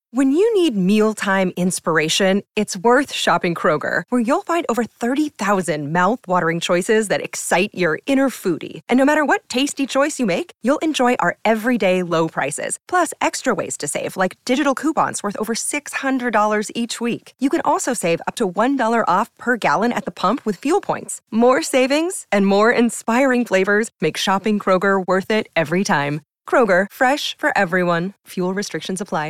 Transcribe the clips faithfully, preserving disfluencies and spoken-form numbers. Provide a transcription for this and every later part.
When you need mealtime inspiration, it's worth shopping Kroger, where you'll find over thirty thousand mouth-watering choices that excite your inner foodie. And no matter what tasty choice you make, you'll enjoy our everyday low prices, plus extra ways to save, like digital coupons worth over six hundred dollars each week. You can also save up to one dollar off per gallon at the pump with fuel points. More savings and more inspiring flavors make shopping Kroger worth it every time. Kroger, fresh for everyone. Fuel restrictions apply.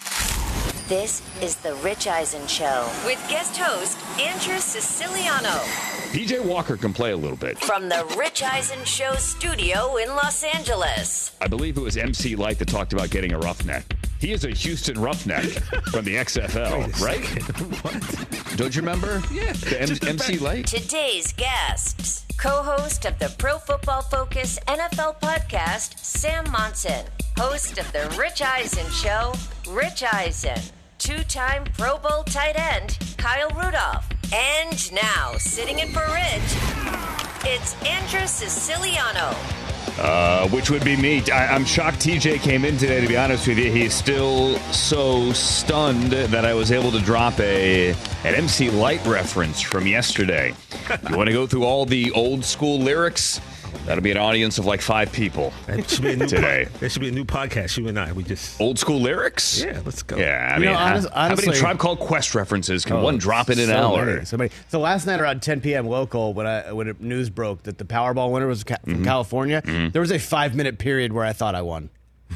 This is The Rich Eisen Show with guest host Andrew Siciliano. P J Walker can play a little bit. From The Rich Eisen Show studio in Los Angeles. I believe it was M C Light that talked about getting a roughneck. He is a Houston Roughneck from the X F L, right? What? Don't you remember? Yeah. The M- M C Light? Today's guests. Co-host of the Pro Football Focus N F L podcast, Sam Monson. Host of The Rich Eisen Show, Rich Eisen. Two-time Pro Bowl tight end, Kyle Rudolph. And now, sitting in for Rich, it's Andrew Siciliano. Uh, which would be me. I, I'm shocked T J came in today, to be honest with you. He's still so stunned that I was able to drop a an M C Light reference from yesterday. You want to go through all the old school lyrics? That'll be an audience of like five people that should be a new today. Po- there should be a new podcast, you and I. We just Old school lyrics? Yeah, let's go. Yeah, I you mean, know, honest, how, honestly, how many Tribe Called Quest references can oh, one drop in an so hour? Many, so many. So last night around ten p.m. local, when I when it, news broke that the Powerball winner was ca- from mm-hmm. California, mm-hmm. there was a five minute period where I thought I won.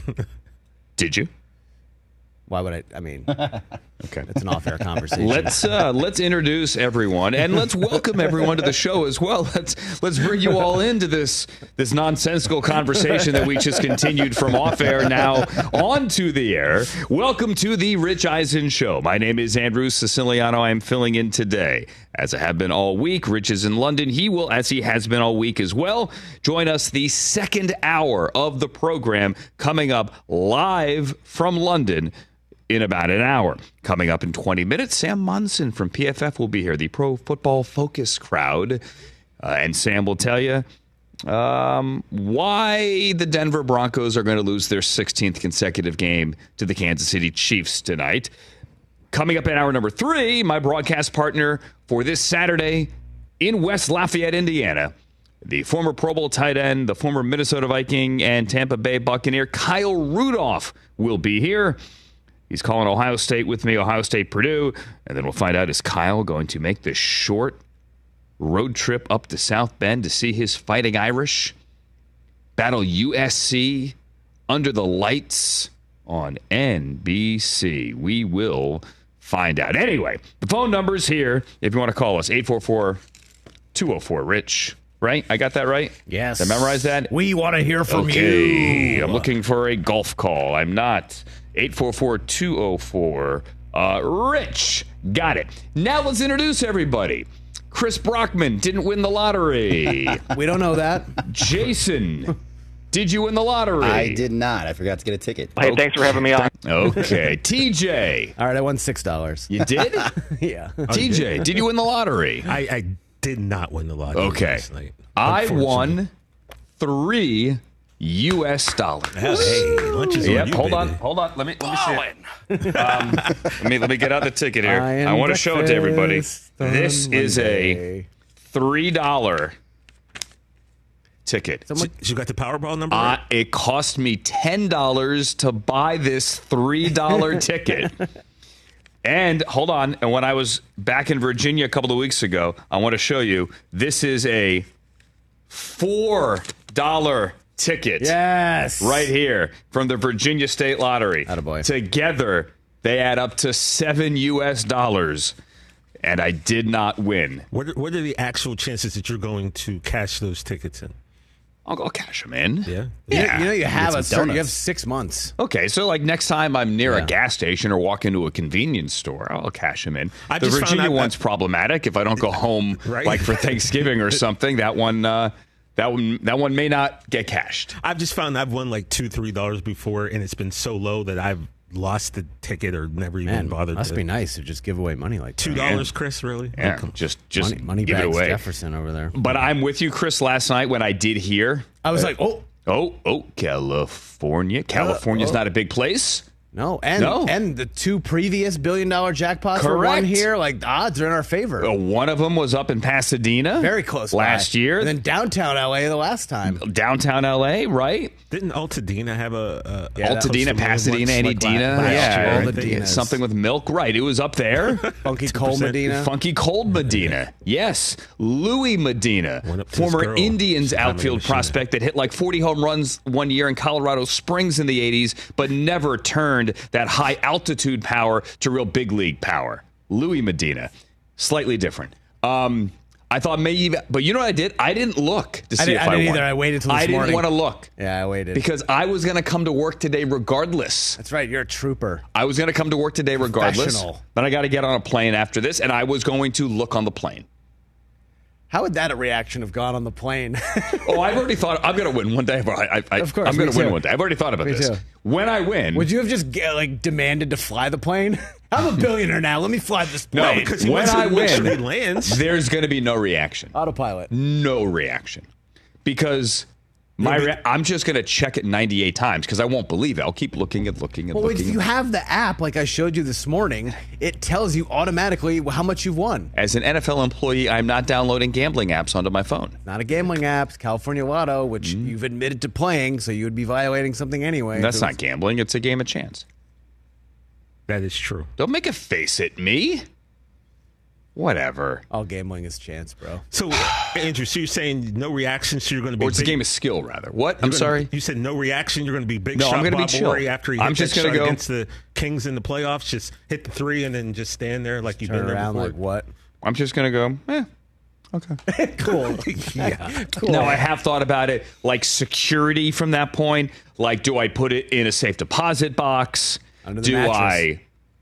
Did you? Why would I? I mean, okay, it's an off-air conversation. Let's uh, let's introduce everyone and let's welcome everyone to the show as well. Let's let's bring you all into this this nonsensical conversation that we just continued from off-air now onto the air. Welcome to the Rich Eisen Show. My name is Andrew Siciliano. I am filling in today, as I have been all week. Rich is in London. He will, as he has been all week as well, join us the second hour of the program coming up live from London in about an hour. Coming up in twenty minutes, Sam Monson from P F F will be here, the Pro Football Focus crowd. Uh, and Sam will tell you um, why the Denver Broncos are going to lose their sixteenth consecutive game to the Kansas City Chiefs tonight. Coming up in hour number three, my broadcast partner for this Saturday in West Lafayette, Indiana, the former Pro Bowl tight end, the former Minnesota Viking and Tampa Bay Buccaneer, Kyle Rudolph, will be here. He's calling Ohio State with me, Ohio State, Purdue. And then we'll find out, is Kyle going to make this short road trip up to South Bend to see his Fighting Irish battle U S C under the lights on N B C? We will find out. Anyway, the phone number's here if you want to call us, eight four four, two oh four, RICH. Right? I got that right? Yes. Did I memorize that? We want to hear from okay. you. I'm looking for a golf call. I'm not. eight four four, two oh four, uh, RICH. Got it. Now let's introduce everybody. Chris Brockman didn't win the lottery. We don't know that. Jason, did you win the lottery? I did not. I forgot to get a ticket. Hey, Okay. thanks for having me on. Okay. T J. All right, I won six dollars. You did? Yeah. T J, did you win the lottery? I, I did not win the lottery Okay. last night. I won three U S dollars. Hey, lunch is on Yep, you, hold on, baby. hold on. Let me let me see it. Um, let me let me get out the ticket here. I I, am want to show it to everybody. breakfast on This is a Monday. three dollar ticket. Someone- You got the Powerball number? Uh, right? it cost me ten dollars to buy this three dollar ticket. And hold on, and when I was back in Virginia a couple of weeks ago, I want to show you, this is a four dollar ticket. Yes. Right here from the Virginia State Lottery. Attaboy. Together, they add up to seven U S dollars. And I did not win. What are, what are the actual chances that you're going to cash those tickets in? I'll go cash them in. Yeah. You, Yeah. you know you have some a certain, you donuts. have six months. Okay, so like next time I'm near Yeah. a gas station or walk into a convenience store, I'll cash them in. I the just found Virginia out one's that- problematic. If I don't go home Right. like for Thanksgiving or something, that one, uh, that one, that one may not get cashed. I've just found I've won like two, three dollars before, and it's been so low that I've lost the ticket or never even Man, bothered. must to. be nice to just give away money like Two that. dollars, Chris? Really? Yeah, Okay. just just Money, money give it bags away. Jefferson over there. But I'm with you, Chris. Last night when I did hear, I was like, oh. oh, oh, California. California's oh. not a big place. No, and No. and the two previous billion dollar jackpots were Correct. won here. Like the odds are in our favor. Uh, one of them was up in Pasadena. Very close last by. year. And then downtown L A the last time. Downtown L A, right? Didn't Altadena have a, a Yeah, that Altadena, was Pasadena, like Edina. last Yeah, year, all I the think. Dinas. something with milk. Right. It was up there. Funky Cole percent. Medina. Funky Cold Medina. Yes. Louis Medina, Went up to his former girl. Indians Sometime in the outfield machine. prospect that hit like forty home runs one year in Colorado Springs in the eighties, but never turned that high altitude power to real big league power. Louis Medina. Slightly different. Um, I thought maybe, but you know what I did? I didn't look to see I didn't, if I I, didn't won. either. I waited till this I didn't morning. want to look. Yeah, I waited. Because I was going to come to work today regardless. That's right. You're a trooper. I was going to come to work today regardless. Professional. Then I got to get on a plane after this, and I was going to look on the plane. How would that reaction have gone on the plane? Oh, I've already thought I'm going to win one day. I, I, Of course, I'm going me to win too. one day. I've already thought about Me this. too. When I win, Would you have just get, like demanded to fly the plane? I'm a billionaire now. Let me fly this no, plane. because he when wants to I make sure win, he lands. there's going to be no reaction. Autopilot. No reaction, because my re- I'm just going to check it ninety-eight times because I won't believe it. I'll keep looking and looking and Well, if looking. you have the app, like I showed you this morning, it tells you automatically how much you've won. As an N F L employee, I'm not downloading gambling apps onto my phone. Not a gambling app, it's California Lotto, which Mm-hmm. you've admitted to playing, so you would be violating something anyway. That's So not gambling. It's a game of chance. That is true. Don't make a face at me. Whatever. all gambling is chance, bro. So, Andrew, so you're saying no reaction, so you're going to be Or it's a big- game of skill, rather. What? you're I'm gonna- sorry? You said no reaction. You're going to be big No, shot I'm gonna be Bob chill. Orry after he hit I'm that just gonna shot go- against the Kings in the playoffs. Just hit the three and then just stand there like you've Turn been there around before. like what? I'm just going to go, eh, okay. Cool. yeah. cool. Now, I have thought about it, like security from that point. Like, do I put it in a safe deposit box? Under the do mattress. I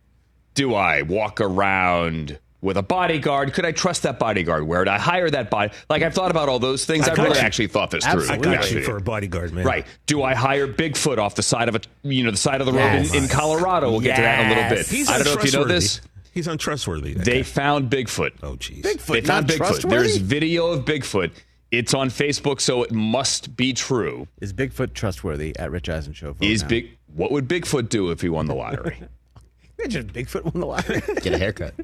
do I walk around with a bodyguard? Could I trust that bodyguard? Where would I hire that body? Like, I've thought about all those things. I I've got really you. actually thought this Absolutely. I through. got to be you honest for a with bodyguard, man. Right. Do I hire Bigfoot off the side of a, you know, the side of the road Yes. in, in Colorado? We'll get to that in a little bit. Yes. He's I don't know if you know untrustworthy. this. He's untrustworthy. that They guy. found Bigfoot. Oh, jeez. Bigfoot, They found not Bigfoot. trustworthy? There's video of Bigfoot. It's on Facebook, so it must be true. Is Bigfoot trustworthy at Rich Eisen Show? Vote Is now. big? What would Bigfoot do if he won the lottery? Imagine Bigfoot won the lottery. Get a haircut.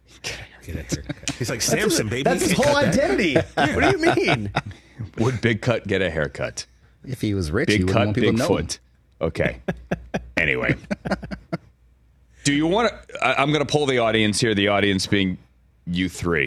He's like Samson, baby. That's his You can't whole cut that. identity. What do you mean? Would Big Cut get a haircut? If he was rich, he Big wouldn't Cut, want people to know him. Bigfoot. Okay. Anyway, do you want to? I'm going to poll the audience here. The audience being you three.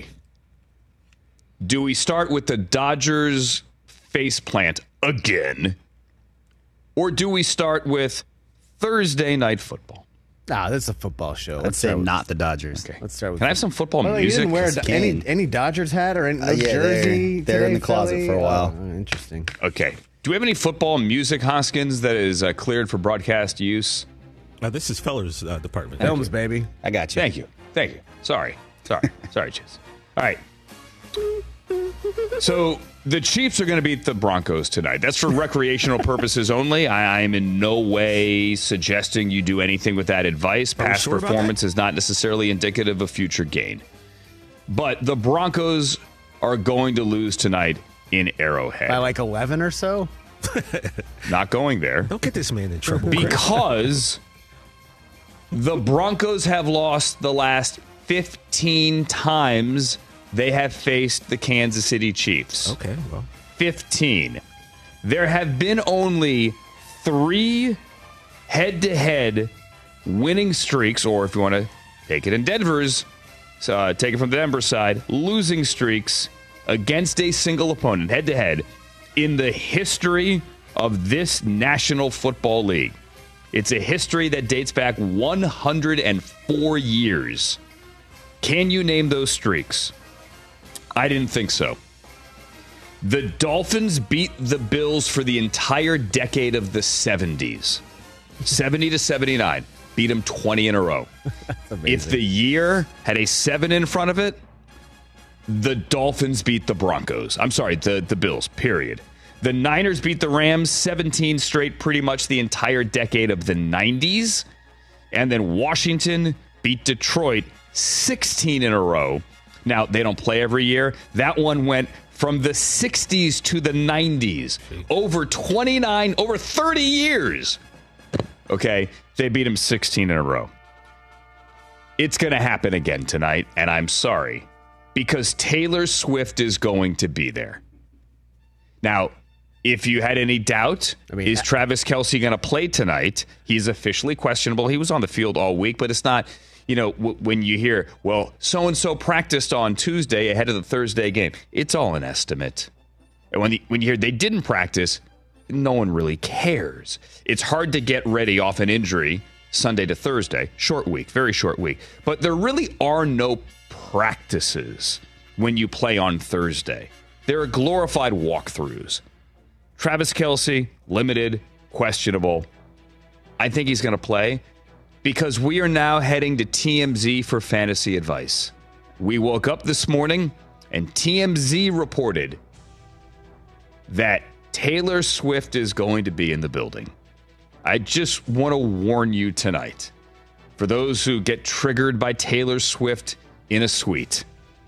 Do we start with the Dodgers faceplant again, or do we start with Thursday night football? Nah, this is a football show. Let's say not the Dodgers. Okay. Let's start with. Can I have some football Well, you music? didn't wear a, Yes, any can. any Dodgers hat or any no Uh, yeah, they're- jersey. they're in today, the closet Philly? for a while. Oh, interesting. Okay. Do we have any football music, Hoskins, that is uh, cleared for broadcast use? Uh, this is Feller's uh, department. Films, baby. I got you. Thank you. Thank you. Sorry. Sorry. Sorry, Chiz. All right. So the Chiefs are going to beat the Broncos tonight. That's for recreational purposes only. I am in no way suggesting you do anything with that advice. Are we Past sure about performance is not necessarily indicative of future gain. But the Broncos are going to lose tonight in Arrowhead. By like eleven or so. Not going there. Don't get this man in trouble. Chris. Because the Broncos have lost the last fifteen times they have faced the Kansas City Chiefs. Okay, well. fifteen. There have been only three head-to-head winning streaks, or if you want to take it in Denver's, uh, take it from the Denver side, losing streaks against a single opponent, head-to-head, in the history of this National Football League. It's a history that dates back one hundred four years. Can you name those streaks? I didn't think so. The Dolphins beat the Bills for the entire decade of the seventies. seventy to seventy-nine. Beat them twenty in a row. If the year had a seven in front of it, the Dolphins beat the Broncos. I'm sorry, the, the Bills, period. The Niners beat the Rams seventeen straight pretty much the entire decade of the nineties. And then Washington beat Detroit sixteen in a row. Now, they don't play every year. That one went from the sixties to the nineties. Over twenty-nine, over thirty years. Okay. They beat him sixteen in a row. It's going to happen again tonight, and I'm sorry, because Taylor Swift is going to be there. Now, if you had any doubt, I mean, is Travis Kelce going to play tonight? He's officially questionable. He was on the field all week, but it's not, you know, w- when you hear, well, so-and-so practiced on Tuesday ahead of the Thursday game. It's all an estimate. And when, the, when you hear they didn't practice, no one really cares. It's hard to get ready off an injury Sunday to Thursday. Short week, very short week. But there really are no practices when you play on Thursday. There are glorified walkthroughs. Travis Kelce, limited, questionable. I think he's going to play because we are now heading to T M Z for fantasy advice. We woke up this morning and T M Z reported that Taylor Swift is going to be in the building. I just want to warn you tonight, for those who get triggered by Taylor Swift in a suite,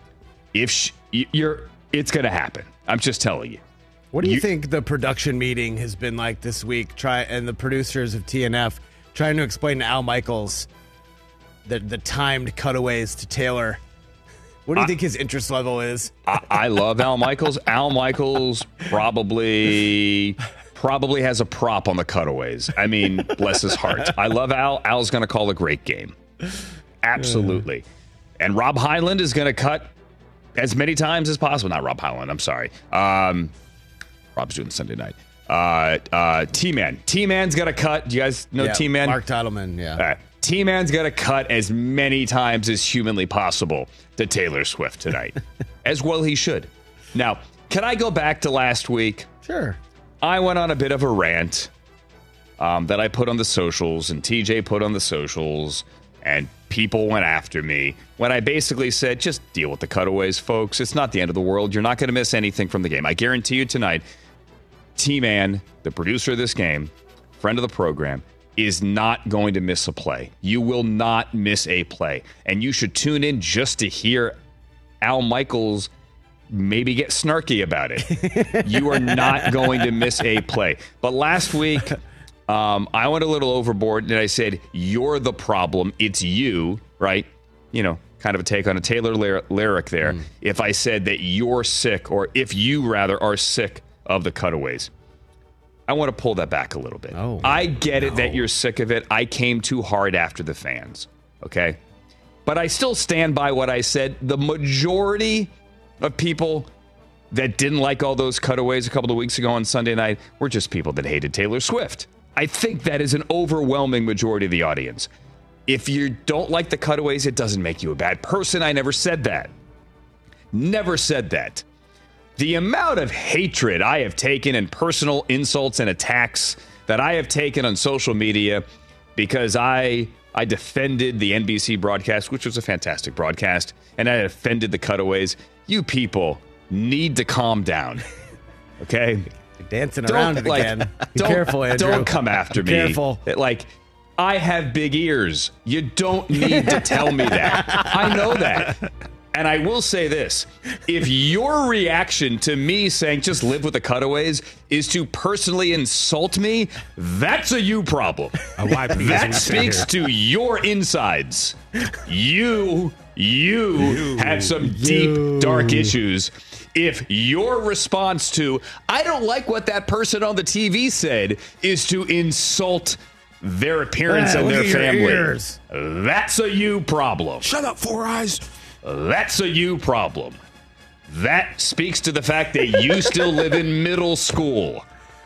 if she, you're, it's going to happen. I'm just telling you. What do you, You- think the production meeting has been like this week? Try and the producers of T N F trying to explain to Al Michaels the the timed cutaways to Taylor. What do you I- think his interest level is? I, I love Al Michaels. Al Michaels probably probably has a prop on the cutaways. I mean, bless his heart. I love Al. Al's going to call a great game. Absolutely. And Rob Hyland is going to cut as many times as possible. Not Rob Hyland. I'm sorry. Um, Rob's doing the Sunday night. Uh, uh, T-Man. T-Man's got to cut. Do you guys know Yeah, T-Man? Mark Titleman, yeah. All right. T-Man's got to cut as many times as humanly possible to Taylor Swift tonight. As well he should. Now, can I go back to last week? Sure. I went on a bit of a rant um, that I put on the socials, and T J put on the socials, and people went after me when I basically said, just deal with the cutaways, folks. It's not the end of the world. You're not going to miss anything from the game. I guarantee you tonight, T-Man, the producer of this game, friend of the program, is not going to miss a play. You will not miss a play. And you should tune in just to hear Al Michaels maybe get snarky about it. You are not going to miss a play. But last week, um, I went a little overboard and I said, you're the problem. It's you, right? You know, kind of a take on a Taylor lyr- lyric there. Mm. If I said that you're sick, or if you rather are sick of the cutaways. I want to pull that back a little bit. Oh, I get no. it that you're sick of it. I came too hard after the fans, okay? But I still stand by what I said. The majority of people that didn't like all those cutaways a couple of weeks ago on Sunday night were just people that hated Taylor Swift. I think that is an overwhelming majority of the audience. If you don't like the cutaways, it doesn't make you a bad person. I never said that. Never said that. The amount of hatred I have taken and personal insults and attacks that I have taken on social media because I I defended the N B C broadcast, which was a fantastic broadcast, and I defended the cutaways. You people need to calm down, okay? You're dancing Don't, around it like, again. Be don't, careful, Andrew. Don't come after me. Careful. Like, I have big ears. You don't need to tell me that. I know that. And I will say this, if your reaction to me saying just live with the cutaways is to personally insult me, that's a you problem. That speaks to your insides. You, you, you have some you. deep, dark issues. If your response to, I don't like what that person on the T V said, is to insult their appearance yeah, and their family, ears. That's a you problem. Shut up, Four Eyes. That's a you problem. That speaks to the fact that you still live in middle school.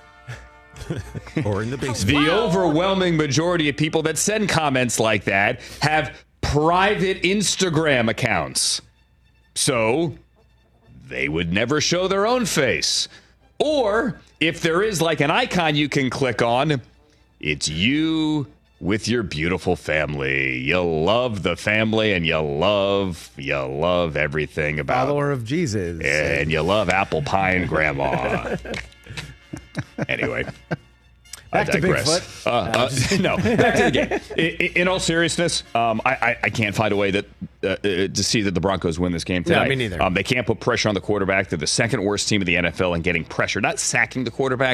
Or in the basement. The overwhelming majority of people that send comments like that have private Instagram accounts. So they would never show their own face. Or if there is like an icon you can click on, it's you with your beautiful family. You love the family, and you love, you love everything about follower of Jesus. And you love apple pie and grandma. Anyway. Back I to digress. Bigfoot. Uh, uh, no, back to the game. In, in all seriousness, um, I, I, I can't find a way that uh, uh, to see that the Broncos win this game tonight. No, me neither. Um, they can't put pressure on the quarterback. They're the second worst team in the N F L in getting pressure, not sacking the quarterback,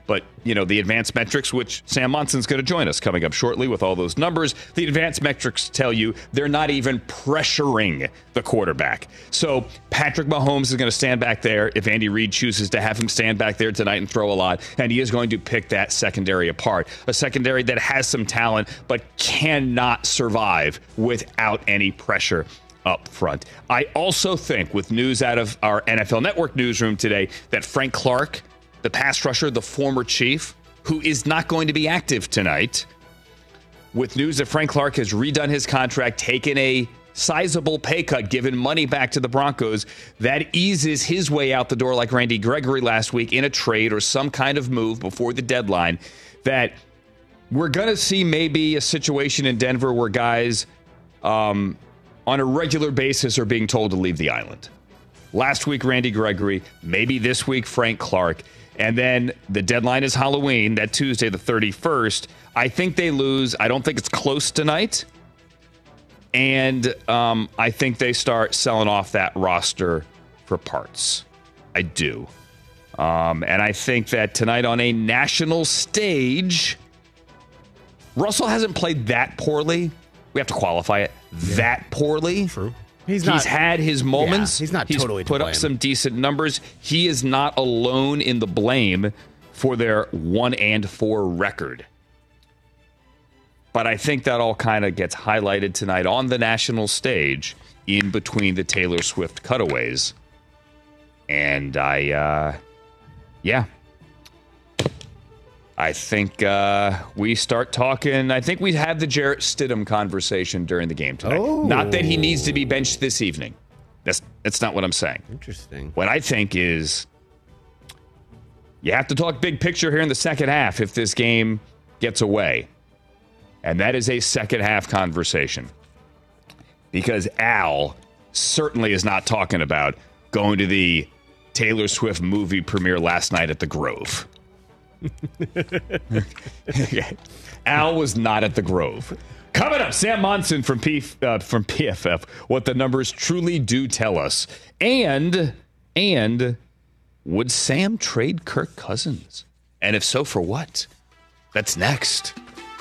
But, you know, the advanced metrics, which Sam Monson's going to join us coming up shortly with all those numbers, the advanced metrics tell you they're not even pressuring the quarterback. So Patrick Mahomes is going to stand back there if Andy Reid chooses to have him stand back there tonight and throw a lot, and he is going to pick that secondary apart. A secondary that has some talent but cannot survive without any pressure up front. I also think, with news out of our N F L Network newsroom today, that Frank Clark, the pass rusher, the former Chief, who is not going to be active tonight, with news that Frank Clark has redone his contract, taken a sizable pay cut, given money back to the Broncos, that eases his way out the door like Randy Gregory last week in a trade or some kind of move before the deadline, that we're going to see maybe a situation in Denver where guys um, on a regular basis are being told to leave the island. Last week, Randy Gregory, maybe this week, Frank Clark. And then the deadline is Halloween, that Tuesday, the thirty-first. I think they lose. I don't think it's close tonight. And um, I think they start selling off that roster for parts. I do. Um, and I think that tonight on a national stage, Russell hasn't played that poorly. We have to qualify it. Yeah. That poorly. True. He's, he's not, had his moments. Yeah, he's not he's totally put to up blame. some decent numbers. He is not alone in the blame for their one and four record. But I think that all kind of gets highlighted tonight on the national stage in between the Taylor Swift cutaways. And I, uh, yeah. I think uh, we start talking. I think we had the Jarrett Stidham conversation during the game tonight. Oh. Not that he needs to be benched this evening. That's that's not what I'm saying. Interesting. What I think is you have to talk big picture here in the second half if this game gets away. And that is a second half conversation. Because Al certainly is not talking about going to the Taylor Swift movie premiere last night at the Grove. Okay. Al was not at the Grove. Coming up, Sam Monson from P uh, from P F F. What the numbers truly do tell us, and and would Sam trade Kirk Cousins? And if so, for what? That's next.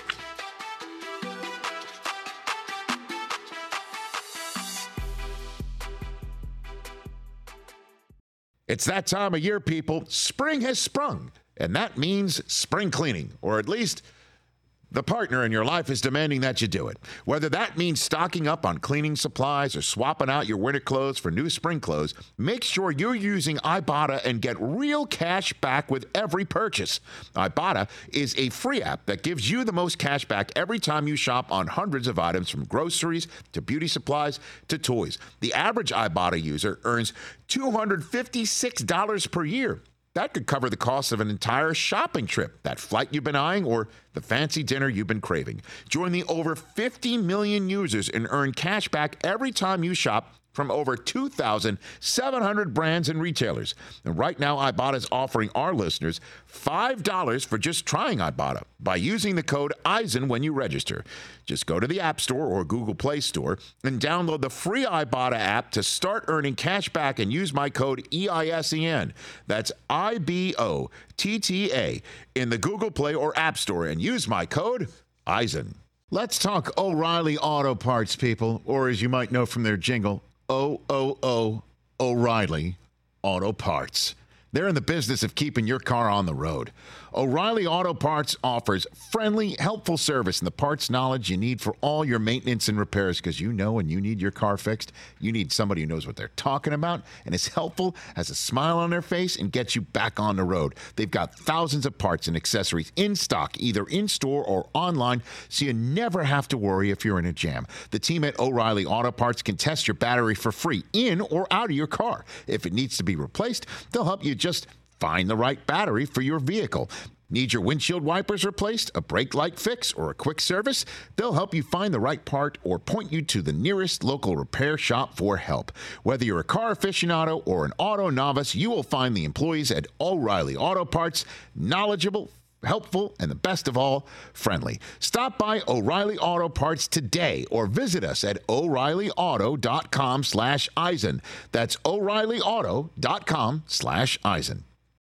It's that time of year, people. Spring has sprung, and that means spring cleaning, or at least the partner in your life is demanding that you do it. Whether that means stocking up on cleaning supplies or swapping out your winter clothes for new spring clothes, make sure you're using Ibotta and get real cash back with every purchase. Ibotta is a free app that gives you the most cash back every time you shop on hundreds of items, from groceries to beauty supplies to toys. The average Ibotta user earns two hundred fifty-six dollars per year. That could cover the cost of an entire shopping trip, that flight you've been eyeing, or the fancy dinner you've been craving. Join the over fifty million users and earn cash back every time you shop from over two thousand seven hundred brands and retailers. And right now, Ibotta is offering our listeners five dollars for just trying Ibotta by using the code Eisen when you register. Just go to the App Store or Google Play Store and download the free Ibotta app to start earning cash back and use my code E I S E N. That's I B O T T A in the Google Play or App Store and use my code Eisen. Let's talk O'Reilly Auto Parts, people, or as you might know from their jingle, O O O O'Reilly Auto Parts. They're in the business of keeping your car on the road. O'Reilly Auto Parts offers friendly, helpful service and the parts knowledge you need for all your maintenance and repairs, because you know when you need your car fixed, you need somebody who knows what they're talking about and is helpful, has a smile on their face, and gets you back on the road. They've got thousands of parts and accessories in stock, either in-store or online, so you never have to worry if you're in a jam. The team at O'Reilly Auto Parts can test your battery for free in or out of your car. If it needs to be replaced, they'll help you just find the right battery for your vehicle. Need your windshield wipers replaced, a brake light fix, or a quick service? They'll help you find the right part or point you to the nearest local repair shop for help. Whether you're a car aficionado or an auto novice, you will find the employees at O'Reilly Auto Parts knowledgeable, helpful, and the best of all, friendly. Stop by O'Reilly Auto Parts today or visit us at O'Reilly Auto dot com slash Eisen. That's O'Reilly Auto dot com slash Eisen.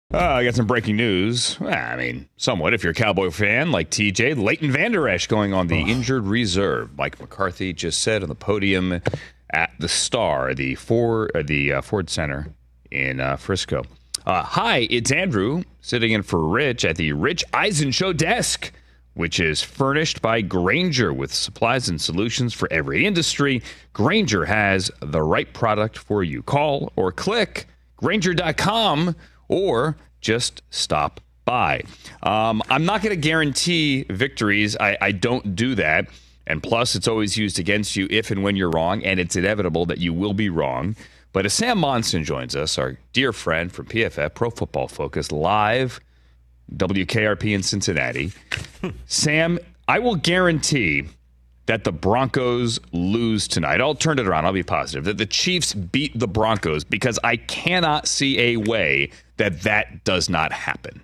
Uh, I got some breaking news. Well, I mean, somewhat. If you're a Cowboy fan like T J, Leighton Vander Esch going on the oh. injured reserve. Mike McCarthy just said on the podium at the Star, the Ford, uh, the uh, Ford Center in uh, Frisco. Uh, hi, it's Andrew sitting in for Rich at the Rich Eisen Show desk, which is furnished by Grainger with supplies and solutions for every industry. Grainger has the right product for you. Call or click Grainger dot com or just stop by. Um, I'm not going to guarantee victories. I, I don't do that. And plus, it's always used against you if and when you're wrong, and it's inevitable that you will be wrong. But as Sam Monson joins us, our dear friend from P F F, Pro Football Focus, live, W K R P in Cincinnati. Sam, I will guarantee that the Broncos lose tonight. I'll turn it around. I'll be positive that the Chiefs beat the Broncos because I cannot see a way that that does not happen.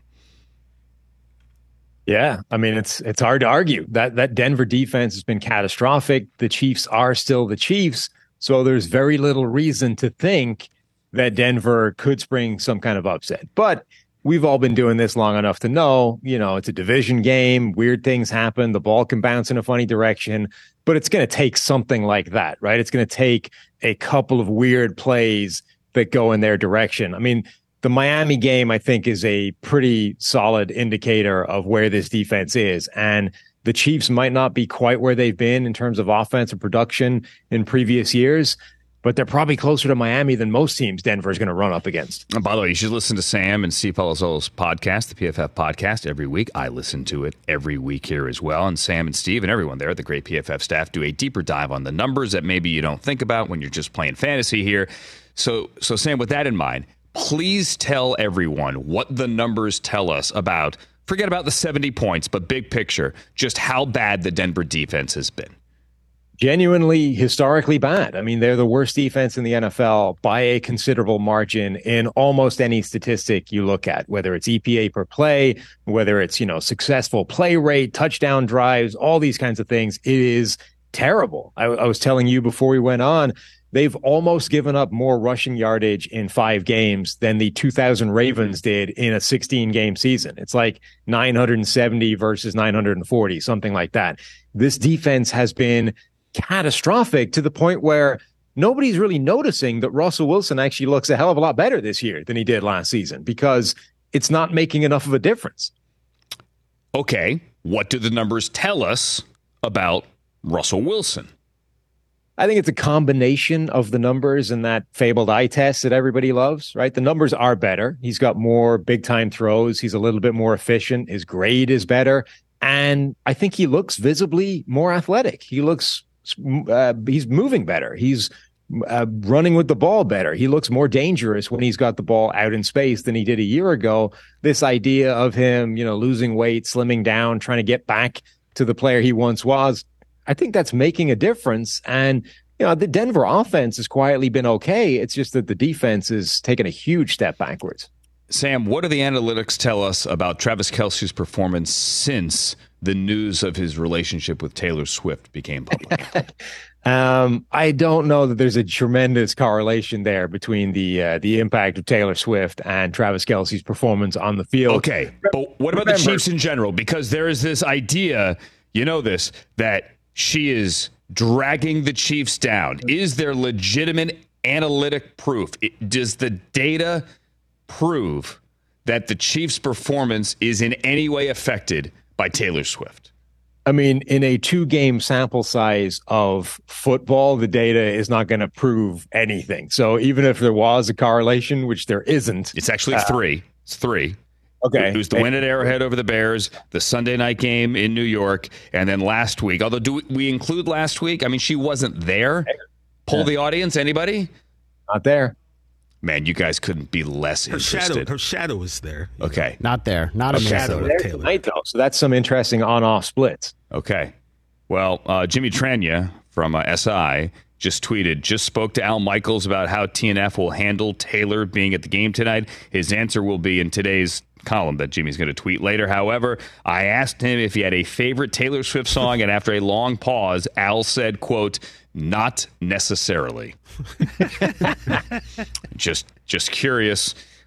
Yeah, I mean, it's it's hard to argue. That that Denver defense has been catastrophic. The Chiefs are still the Chiefs, so there's very little reason to think that Denver could spring some kind of upset. But we've all been doing this long enough to know, you know, it's a division game. Weird things happen. The ball can bounce in a funny direction, but it's going to take something like that, right? It's going to take a couple of weird plays that go in their direction. I mean, the Miami game, I think, is a pretty solid indicator of where this defense is. And the Chiefs might not be quite where they've been in terms of offensive production in previous years, but they're probably closer to Miami than most teams Denver is going to run up against. And by the way, you should listen to Sam and Steve Palazzolo's podcast, the P F F podcast, every week. I listen to it every week here as well. And Sam and Steve and everyone there, the great P F F staff, do a deeper dive on the numbers that maybe you don't think about when you're just playing fantasy here. So, so Sam, with that in mind, please tell everyone what the numbers tell us about, forget about the seventy points, but big picture, just how bad the Denver defense has been. Genuinely historically bad. I mean, they're the worst defense in the N F L by a considerable margin in almost any statistic you look at, whether it's E P A per play, whether it's, you know, successful play rate, touchdown drives, all these kinds of things. It is terrible. I, I was telling you before we went on, they've almost given up more rushing yardage in five games than the two thousand Ravens did in a sixteen game season. It's like nine hundred seventy versus nine hundred forty, something like that. This defense has been catastrophic to the point where nobody's really noticing that Russell Wilson actually looks a hell of a lot better this year than he did last season because it's not making enough of a difference. Okay, what do the numbers tell us about Russell Wilson? I think it's a combination of the numbers and that fabled eye test that everybody loves, right? The numbers are better. He's got more big-time throws. He's a little bit more efficient. His grade is better. And I think he looks visibly more athletic. He looks Uh, he's moving better. He's uh, running with the ball better. He looks more dangerous when he's got the ball out in space than he did a year ago. This idea of him, you know, losing weight, slimming down, trying to get back to the player he once was, I think that's making a difference. And, you know, the Denver offense has quietly been okay. It's just that the defense is taking a huge step backwards. Sam, what do the analytics tell us about Travis Kelce's performance since the news of his relationship with Taylor Swift became public? um, I don't know that there's a tremendous correlation there between the uh, the impact of Taylor Swift and Travis Kelce's performance on the field. Okay, but what about Remember, the Chiefs in general? Because there is this idea, you know this, that she is dragging the Chiefs down. Is there legitimate analytic proof? It, does the data prove that the Chiefs' performance is in any way affected by Taylor Swift? I mean, in a two-game sample size of football, the data is not going to prove anything. So even if there was a correlation, which there isn't. It's actually uh, three. It's three. Okay. It was the win at Arrowhead over the Bears, the Sunday night game in New York, and then last week. Although, do we include last week? I mean, she wasn't there. Poll yeah. the audience. Anybody? Not there. Man, you guys couldn't be less her interested. Shadow, her shadow is there. Okay. Not there. Not a a shadow. Tonight, though, so that's some interesting on-off splits. Okay. Well, uh, Jimmy Trania from uh, S I just tweeted, just spoke to Al Michaels about how T N F will handle Taylor being at the game tonight. His answer will be in today's column that Jimmy's going to tweet later. However, I asked him if he had a favorite Taylor Swift song, and after a long pause, Al said, quote, not necessarily. just just curious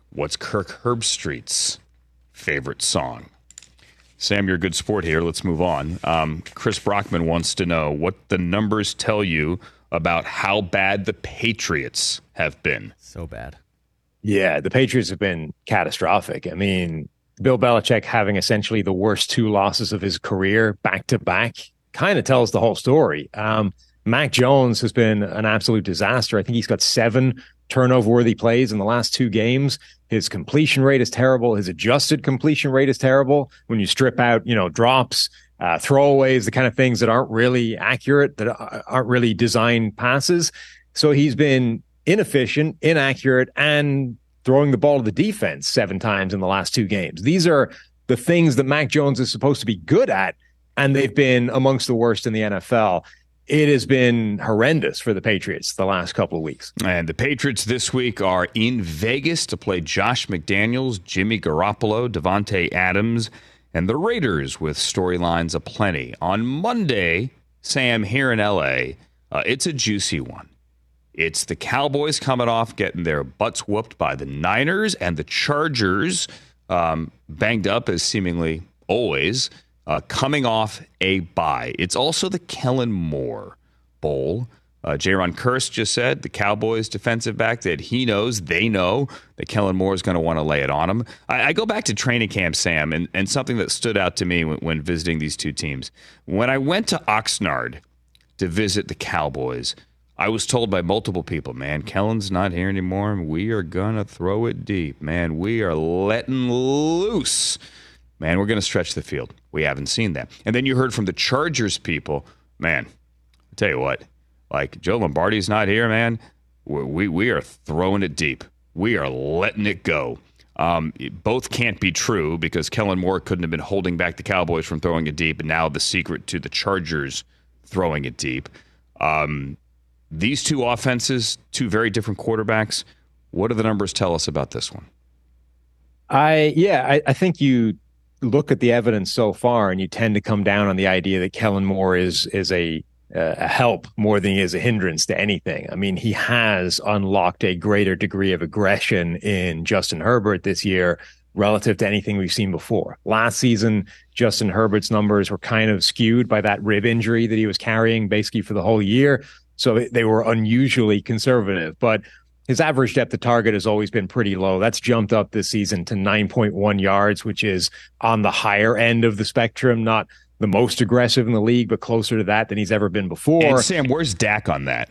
What's Kirk Herbstreit's favorite song? Sam, you're a good sport here. Let's move on. Um, Chris Brockman wants to know what the numbers tell you about how bad the Patriots have been. So bad. Yeah, the Patriots have been catastrophic. I mean, Bill Belichick having essentially the worst two losses of his career back to back kind of tells the whole story. Um, Mac Jones has been an absolute disaster. I think he's got seven turnover-worthy plays in the last two games. His completion rate is terrible. His adjusted completion rate is terrible. When you strip out, you know, drops, uh, throwaways, the kind of things that aren't really accurate, that aren't really designed passes. So he's been inefficient, inaccurate, and throwing the ball to the defense seven times in the last two games. These are the things that Mac Jones is supposed to be good at, and they've been amongst the worst in the N F L. It has been horrendous for the Patriots the last couple of weeks. And the Patriots this week are in Vegas to play Josh McDaniels, Jimmy Garoppolo, Devontae Adams, and the Raiders with storylines aplenty. On Monday, Sam, here in L A, uh, it's a juicy one. It's the Cowboys coming off getting their butts whooped by the Niners, and the Chargers, um, banged up as seemingly always, uh, coming off a bye. It's also the Kellen Moore Bowl. Uh, Jaron Kearse just said, the Cowboys defensive back, that he knows, they know that Kellen Moore is going to want to lay it on him. I, I go back to training camp, Sam, and, and something that stood out to me when, when visiting these two teams. When I went to Oxnard to visit the Cowboys, I was told by multiple people, man, Kellen's not here anymore, and we are going to throw it deep. Man, we are letting loose. Man, we're going to stretch the field. We haven't seen that. And then you heard from the Chargers people, man, I'll tell you what, like Joe Lombardi's not here, man. We, we are throwing it deep. We are letting it go. Um, both can't be true because Kellen Moore couldn't have been holding back the Cowboys from throwing it deep, and now the secret to the Chargers throwing it deep. Um, these two offenses, two very different quarterbacks. What do the numbers tell us about this one? I yeah, I, I think you look at the evidence so far, and you tend to come down on the idea that Kellen Moore is is a uh, a help more than he is a hindrance to anything. I mean, he has unlocked a greater degree of aggression in Justin Herbert this year relative to anything we've seen before. Last season, Justin Herbert's numbers were kind of skewed by that rib injury that he was carrying basically for the whole year. So they were unusually conservative, but his average depth of target has always been pretty low. That's jumped up this season to nine point one yards, which is on the higher end of the spectrum, not the most aggressive in the league, but closer to that than he's ever been before. And Sam, where's Dak on that?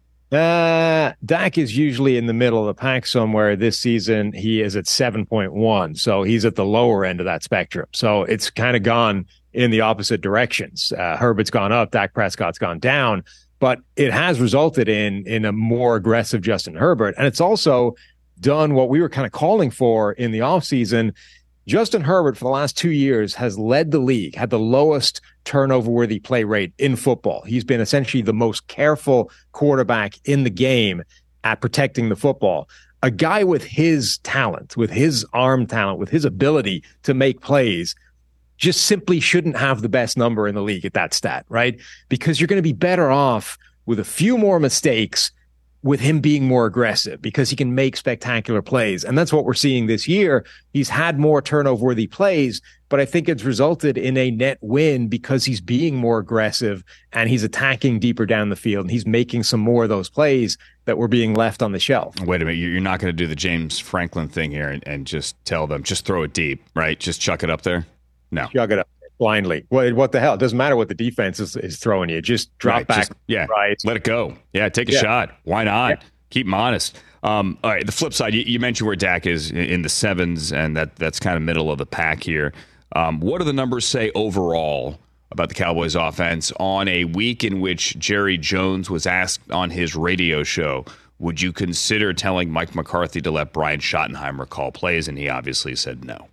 Uh, Dak is usually in the middle of the pack somewhere. This season, he is at seven point one. So he's at the lower end of that spectrum. So it's kind of gone in the opposite directions. Uh, Herbert's gone up, Dak Prescott's gone down. But it has resulted in in a more aggressive Justin Herbert. And it's also done what we were kind of calling for in the offseason. Justin Herbert, for the last two years, has led the league, had the lowest turnover-worthy play rate in football. He's been essentially the most careful quarterback in the game at protecting the football. A guy with his talent, with his arm talent, with his ability to make plays, just simply shouldn't have the best number in the league at that stat, right? Because you're going to be better off with a few more mistakes with him being more aggressive because he can make spectacular plays. And that's what we're seeing this year. He's had more turnover-worthy plays, but I think it's resulted in a net win because he's being more aggressive and he's attacking deeper down the field and he's making some more of those plays that were being left on the shelf. Wait a minute. You're not going to do the James Franklin thing here and, and just tell them, just throw it deep, right? Just chuck it up there? No. Jug it up blindly. What, what the hell? It doesn't matter what the defense is, is throwing you. Just drop right, back. Just, yeah. Right. Let it go. Yeah. Take a yeah. shot. Why not? Yeah. Keep them honest. Um, all right. The flip side, you, you mentioned where Dak is in the sevens, and that that's kind of middle of the pack here. Um, what do the numbers say overall about the Cowboys offense on a week in which Jerry Jones was asked on his radio show, would you consider telling Mike McCarthy to let Brian Schottenheimer call plays? And he obviously said no.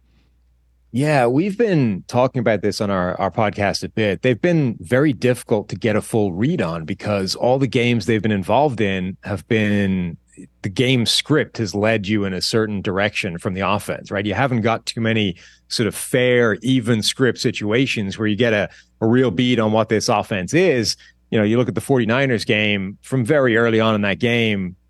Yeah, we've been talking about this on our, our podcast a bit. They've been very difficult to get a full read on because all the games they've been involved in have been, the game script has led you in a certain direction from the offense, right? You haven't got too many sort of fair, even script situations where you get a, a real beat on what this offense is. You know, you look at the 49ers game from very early on in that game,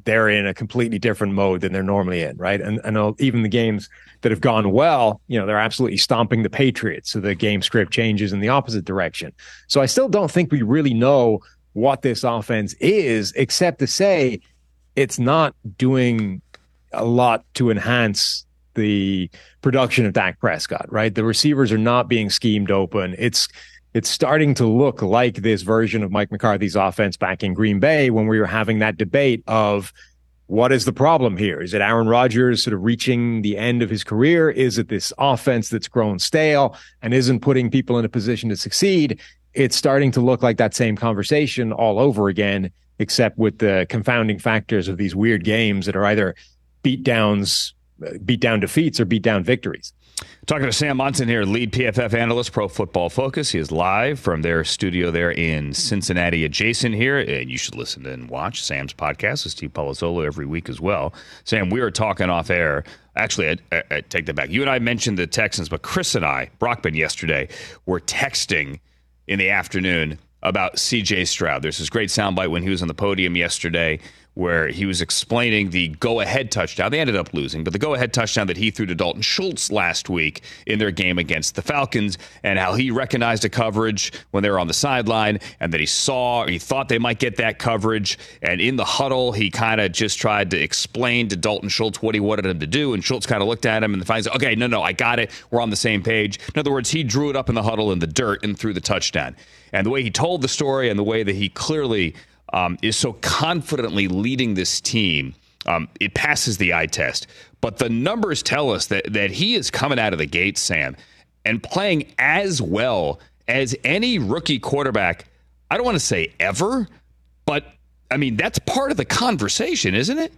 they're in a completely different mode than they're normally in, right? And, and even the games that have gone well, you know, they're absolutely stomping the Patriots. So the game script changes in the opposite direction. So I still don't think we really know what this offense is, except to say it's not doing a lot to enhance the production of Dak Prescott, right? The receivers are not being schemed open. It's It's starting to look like this version of Mike McCarthy's offense back in Green Bay when we were having that debate of what is the problem here? Is it Aaron Rodgers sort of reaching the end of his career? Is it this offense that's grown stale and isn't putting people in a position to succeed? It's starting to look like that same conversation all over again, except with the confounding factors of these weird games that are either beat downs, beat down defeats or beat down victories. Talking to Sam Monson here, lead P F F analyst, Pro Football Focus. He is live from their studio there in Cincinnati, adjacent here, and you should listen and watch Sam's podcast with Steve Palazzolo every week as well. Sam, we were talking off air. Actually, I, I, I take that back. You and I mentioned the Texans, but Chris and I, Brockman yesterday, were texting in the afternoon about C J Stroud. There's this great soundbite when he was on the podium yesterday where he was explaining the go-ahead touchdown. They ended up losing, but the go-ahead touchdown that he threw to Dalton Schultz last week in their game against the Falcons, and how he recognized a coverage when they were on the sideline, and that he saw, he thought they might get that coverage, and in the huddle, he kind of just tried to explain to Dalton Schultz what he wanted him to do, and Schultz kind of looked at him and finally said, okay, no, no, I got it. We're on the same page. In other words, he drew it up in the huddle in the dirt and threw the touchdown. And the way he told the story and the way that he clearly Um, is so confidently leading this team, um, it passes the eye test. But the numbers tell us that that he is coming out of the gate, Sam, and playing as well as any rookie quarterback, I don't want to say ever, but, I mean, that's part of the conversation, isn't it?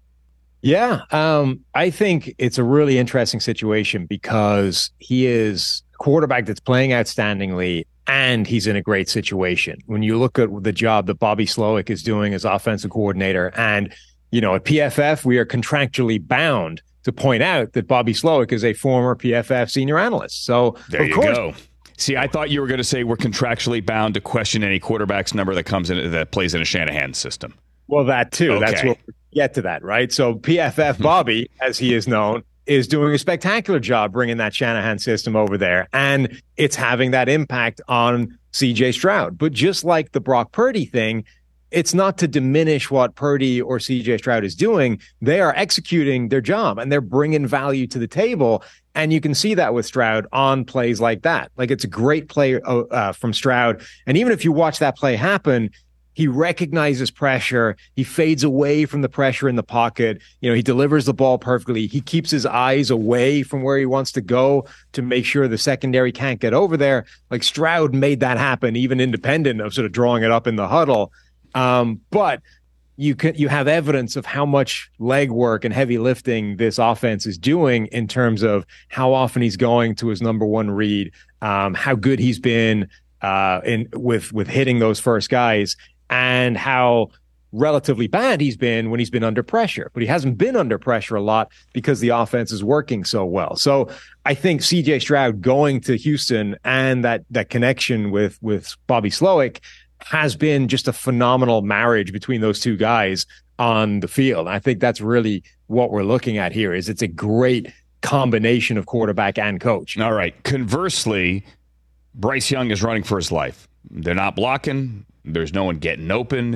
Yeah, um, I think it's a really interesting situation because he is a quarterback that's playing outstandingly, and he's in a great situation. When you look at the job that Bobby Slowick is doing as offensive coordinator, and, you know, at P F F, we are contractually bound to point out that Bobby Slowick is a former P F F senior analyst. So there of you course, go. See, I thought you were going to say we're contractually bound to question any quarterback's number that comes in that plays in a Shanahan system. Well, that too. Okay. That's what we get to that, right? So P F F Bobby, as he is known, is doing a spectacular job bringing that Shanahan system over there. And it's having that impact on C J Stroud. But just like the Brock Purdy thing, it's not to diminish what Purdy or C J Stroud is doing. They are executing their job and they're bringing value to the table. And you can see that with Stroud on plays like that. Like, it's a great play uh, from Stroud. And even if you watch that play happen, he recognizes pressure. He fades away from the pressure in the pocket. You know, he delivers the ball perfectly. He keeps his eyes away from where he wants to go to make sure the secondary can't get over there. Like, Stroud made that happen, even independent of sort of drawing it up in the huddle. Um, but you can, you have evidence of how much legwork and heavy lifting this offense is doing in terms of how often he's going to his number one read, um, how good he's been uh, in with with hitting those first guys, and how relatively bad he's been when he's been under pressure. But he hasn't been under pressure a lot because the offense is working so well. So I think C J Stroud going to Houston and that that connection with with Bobby Slowick has been just a phenomenal marriage between those two guys on the field. I think that's really what we're looking at here. Is it's a great combination of quarterback and coach. All right. Conversely, Bryce Young is running for his life. They're not blocking. There's no one getting open,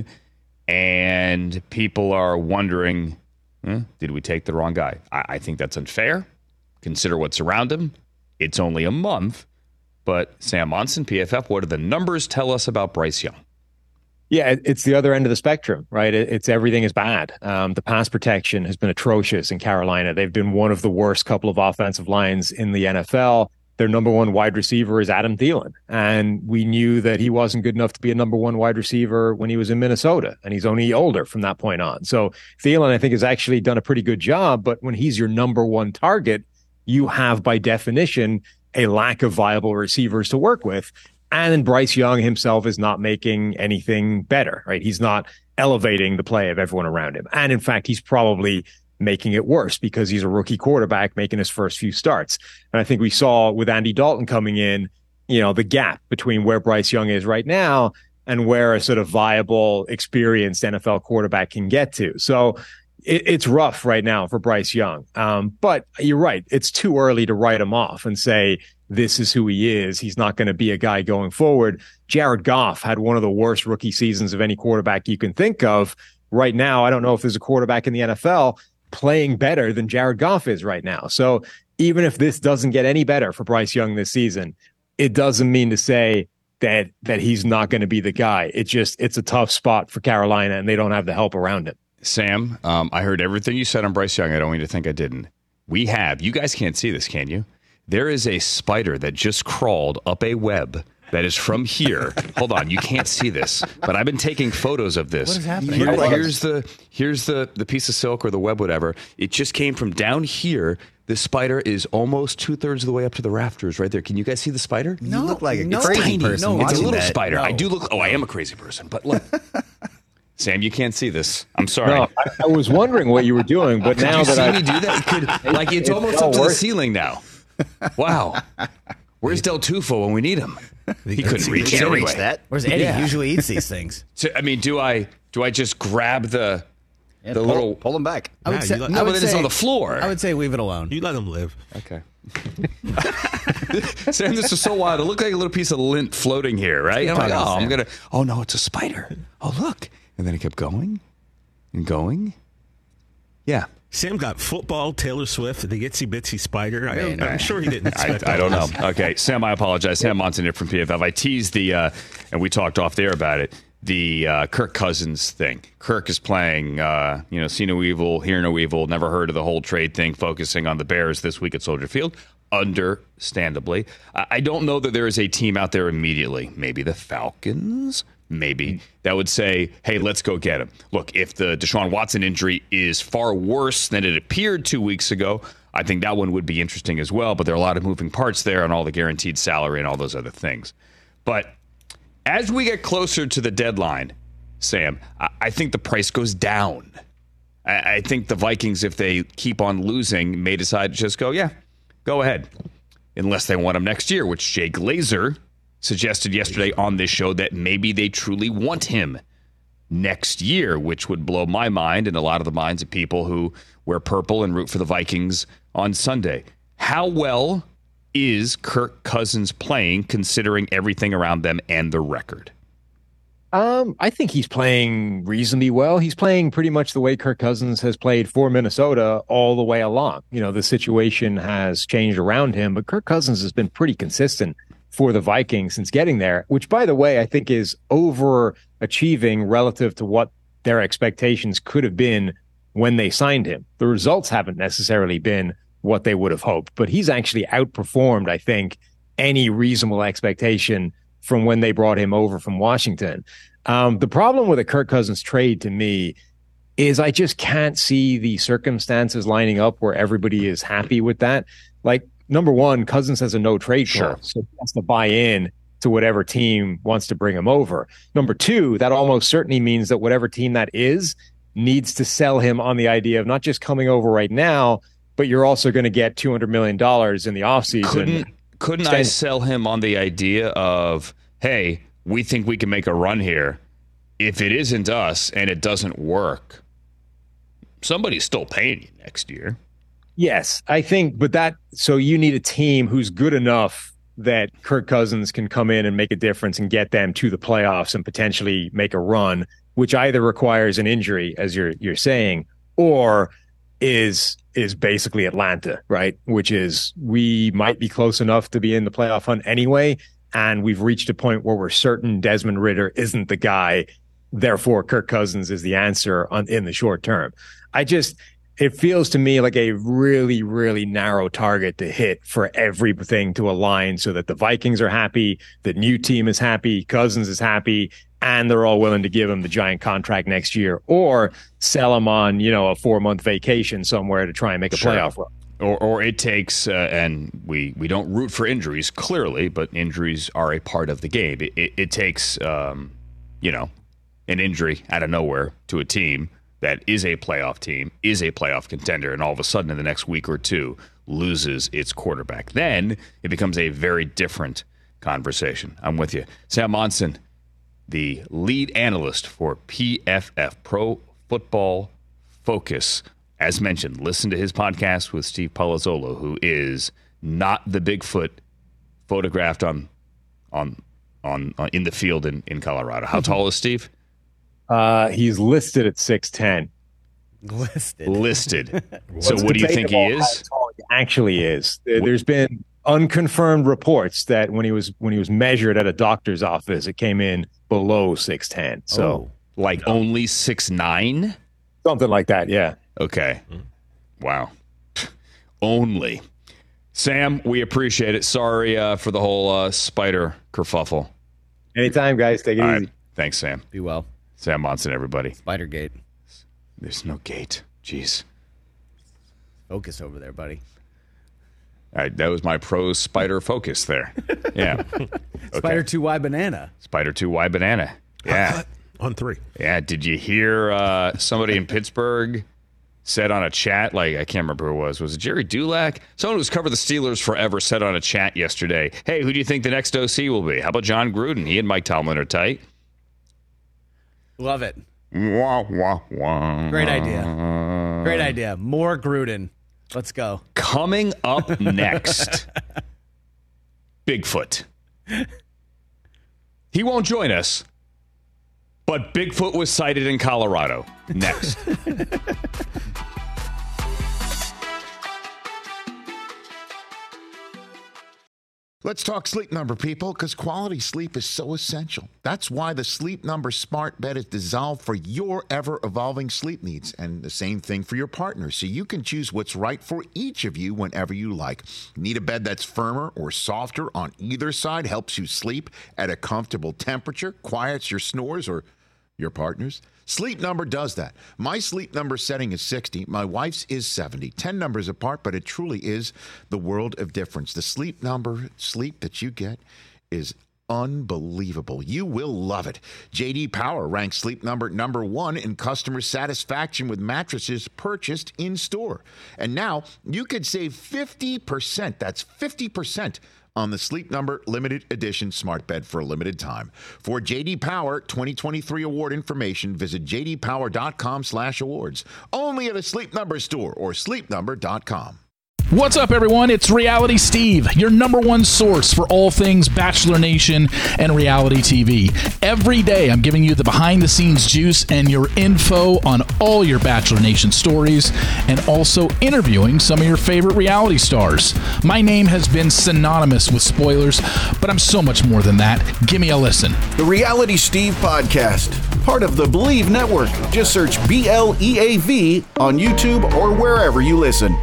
and people are wondering, eh, did we take the wrong guy? I, I think that's unfair. Consider what's around him. It's only a month, but Sam Monson, P F F, what do the numbers tell us about Bryce Young? Yeah, it's the other end of the spectrum, right? It's everything is bad. Um, the pass protection has been atrocious in Carolina. They've been one of the worst couple of offensive lines in the N F L. Their number one wide receiver is Adam Thielen. And we knew that he wasn't good enough to be a number one wide receiver when he was in Minnesota. And he's only older from that point on. So Thielen, I think, has actually done a pretty good job. But when he's your number one target, you have, by definition, a lack of viable receivers to work with. And Bryce Young himself is not making anything better, right? He's not elevating the play of everyone around him. And in fact, he's probably making it worse because he's a rookie quarterback making his first few starts. And I think we saw with Andy Dalton coming in, you know, the gap between where Bryce Young is right now and where a sort of viable, experienced N F L quarterback can get to. So it, it's rough right now for Bryce Young. Um, but you're right. It's too early to write him off and say, this is who he is. He's not going to be a guy going forward. Jared Goff had one of the worst rookie seasons of any quarterback you can think of. Right now, I don't know if there's a quarterback in the N F L playing better than Jared Goff is right now. So even if this doesn't get any better for Bryce Young this season, it doesn't mean to say that that he's not going to be the guy. It just, it's a tough spot for Carolina, and they don't have the help around him. Sam, um, I heard everything you said on Bryce Young. I don't want you to think I didn't. We have, you guys can't see this, can you? There is a spider that just crawled up a web that is from here. Hold on, you can't see this, but I've been taking photos of this. What is happening? Here, here's the here's the the piece of silk or the web, whatever. It just came from down here. This spider is almost two thirds of the way up to the rafters, right there. Can you guys see the spider? You look like a no, crazy Tiny. person. No, it's a watching little that. spider. No. I do look. Oh, I am a crazy person, but look. Sam, you can't see this. I'm sorry. No, I, I was wondering what you were doing, but Could now you that see I me do that, it could, like it's, it's almost all up to the worse. ceiling now. Wow. Where's Del Tufo when we need him? He couldn't reach it Can't anyway. reach that. Where's Eddie? Yeah. Usually eats these things. So, I mean, do I do I just grab the Yeah, the pull, little? pull them back. I would Yeah, say, you let- I No, would but then it's say- on the floor. I would say leave it alone. You let him live. Okay. Sam, this is so wild. It looked like a little piece of lint floating here, right? I'm like, oh, I'm gonna. Oh no, it's a spider. Oh look, and then it kept going and going. Yeah. Sam got football, Taylor Swift, the Itsy Bitsy Spider. I, Man, I'm sure he didn't I, expect I don't know. that. Okay, Sam, I apologize. Sam Monson here from P F F. I teased the, uh, and we talked off there about it, the uh, Kirk Cousins thing. Kirk is playing, uh, you know, see no evil, hear no evil, never heard of the whole trade thing, focusing on the Bears this week at Soldier Field. Understandably. I, I don't know that there is a team out there immediately, maybe the Falcons, maybe, that would say, hey, let's go get him. Look, if the Deshaun Watson injury is far worse than it appeared two weeks ago, I think that one would be interesting as well. But there are a lot of moving parts there on all the guaranteed salary and all those other things. But as we get closer to the deadline, Sam, I, I think the price goes down. I, I think the Vikings, if they keep on losing, may decide to just go, yeah, go ahead. Unless they want him next year, which Jay Glazer suggested yesterday on this show that maybe they truly want him next year, which would blow my mind and a lot of the minds of people who wear purple and root for the Vikings on Sunday. How well is Kirk Cousins playing, considering everything around them and the record? Um, I think he's playing reasonably well. He's playing pretty much the way Kirk Cousins has played for Minnesota all the way along. You know, the situation has changed around him, but Kirk Cousins has been pretty consistent for the Vikings since getting there, which, by the way, I think is overachieving relative to what their expectations could have been when they signed him. The results haven't necessarily been what they would have hoped, but he's actually outperformed, I think, any reasonable expectation from when they brought him over from Washington. Um, the problem with a Kirk Cousins trade to me is I just can't see the circumstances lining up where everybody is happy with that. Like, number one, Cousins has a no trade Sure. clause, so he has to buy in to whatever team wants to bring him over. Number two, that almost certainly means that whatever team that is needs to sell him on the idea of not just coming over right now, but you're also going to get two hundred million dollars in the offseason. Couldn't, couldn't I sell him on the idea of, hey, we think we can make a run here. If it isn't us and it doesn't work, somebody's still paying you next year. Yes, I think, but that, so you need a team who's good enough that Kirk Cousins can come in and make a difference and get them to the playoffs and potentially make a run, which either requires an injury, as you're you're saying, or is is basically Atlanta, right? Which is, we might be close enough to be in the playoff hunt anyway, and we've reached a point where we're certain Desmond Ridder isn't the guy. Therefore, Kirk Cousins is the answer on in the short term. I just, it feels to me like a really, really narrow target to hit for everything to align so that the Vikings are happy, the new team is happy, Cousins is happy, and they're all willing to give him the giant contract next year, or sell him on, you know, a four month vacation somewhere to try and make a Sure. playoff run. Or, or it takes, uh, and we, we don't root for injuries, clearly, but injuries are a part of the game. It, it, it takes, um, you know, an injury out of nowhere to a team that is a playoff team, is a playoff contender, and all of a sudden in the next week or two loses its quarterback. Then it becomes a very different conversation. I'm with you. Sam Monson, the lead analyst for P F F, Pro Football Focus. As mentioned, listen to his podcast with Steve Palazzolo, who is not the Bigfoot photographed on on on, on in the field in, in Colorado. How tall is Steve? Uh, he's listed at six ten. Listed. Listed. So what do you think he is? How tall he actually is. There- There's been unconfirmed reports that when he was when he was measured at a doctor's office, it came in below six ten. So Oh. Like only six nine? something like that. Yeah. Okay. Wow. Only. Sam, we appreciate it. Sorry uh, for the whole uh, spider kerfuffle. Anytime, guys. Take it All easy. right. Thanks, Sam. Be well. Sam Monson, everybody. Spidergate. There's no gate. Jeez. Focus over there, buddy. All right, that was my pro spider focus there. Yeah. Okay. Spider two Y banana. Spider two Y banana. Yeah. On three. Yeah. Did you hear uh, somebody in Pittsburgh said on a chat, like, I can't remember who it was. Was it Jerry Dulac? Someone who's covered the Steelers forever said on a chat yesterday, hey, who do you think the next O C will be? How about John Gruden? He and Mike Tomlin are tight. Love it. Wah, wah, wah. Great idea. Great idea. More Gruden. Let's go. Coming up next, Bigfoot. He won't join us, but Bigfoot was sighted in Colorado. Next. Let's talk Sleep Number, people, because quality sleep is so essential. That's why the Sleep Number smart bed is designed for your ever-evolving sleep needs, and the same thing for your partner, so you can choose what's right for each of you whenever you like. Need a bed that's firmer or softer on either side, helps you sleep at a comfortable temperature, quiets your snores or your partner's? Sleep Number does that. My Sleep Number setting is sixty. My wife's is seventy. ten numbers apart, but it truly is the world of difference. The Sleep Number sleep that you get is unbelievable. You will love it. J D Power ranks Sleep Number number one in customer satisfaction with mattresses purchased in store. And now you could save fifty percent. That's fifty percent on the Sleep Number limited edition smart bed for a limited time. For J D Power twenty twenty-three award information, visit j d power dot com slash awards. Only at a Sleep Number store or sleep number dot com. What's up, everyone? It's Reality Steve, your number one source for all things Bachelor Nation and reality T V. Every day, I'm giving you the behind-the-scenes juice and your info on all your Bachelor Nation stories, and also interviewing some of your favorite reality stars. My name has been synonymous with spoilers, but I'm so much more than that. Give me a listen. The Reality Steve Podcast, part of the Believe Network. Just search B L E A V on YouTube or wherever you listen.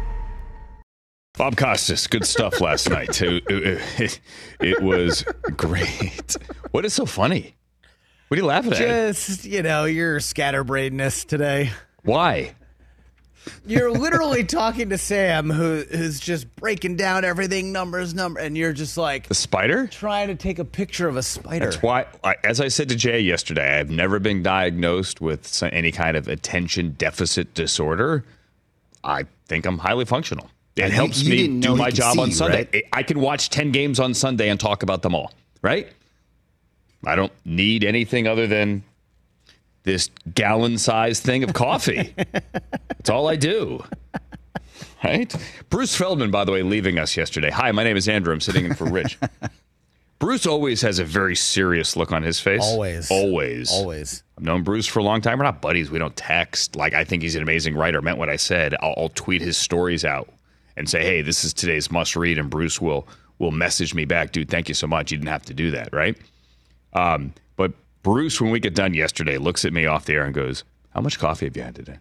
Bob Costas, good stuff last night. It, it, it, it was great. What is so funny? What are you laughing at? Just, you know, your scatterbrainedness today. Why? You're literally talking to Sam, who who's just breaking down everything, numbers, number, and you're just like the spider trying to take a picture of a spider. That's why, I, as I said to Jay yesterday, I've never been diagnosed with some, any kind of attention deficit disorder. I think I'm highly functional. It helps you, you me do my job see, on Sunday. right? I can watch ten games on Sunday and talk about them all, right? I don't need anything other than this gallon-sized thing of coffee. That's all I do, right? Bruce Feldman, by the way, leaving us yesterday. Hi, my name is Andrew. I'm sitting in for Rich. Bruce always has a very serious look on his face. Always. Always. Always. I've known Bruce for a long time. We're not buddies. We don't text. Like, I think he's an amazing writer. Meant what I said. I'll, I'll tweet his stories out and say, hey, this is today's must read, and Bruce will will message me back, dude, thank you so much. You didn't have to do that, right? Um, but Bruce, when we get done yesterday, looks at me off the air and goes, how much coffee have you had today?